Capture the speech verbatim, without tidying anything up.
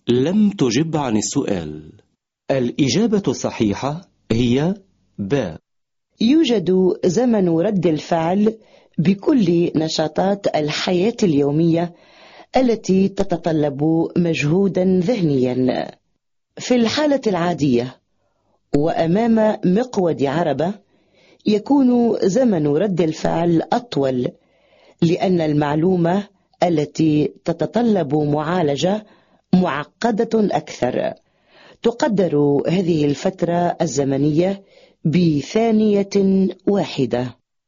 لم تجب عن السؤال. الإجابة الصحيحة هي ب. يوجد زمن رد الفعل بكل نشاطات الحياة اليومية التي تتطلب مجهودا ذهنيا. في الحالة العادية وأمام مقود عربة يكون زمن رد الفعل أطول، لأن المعلومة التي تتطلب معالجة معقدة أكثر. تقدر هذه الفترة الزمنية بثانية واحدة.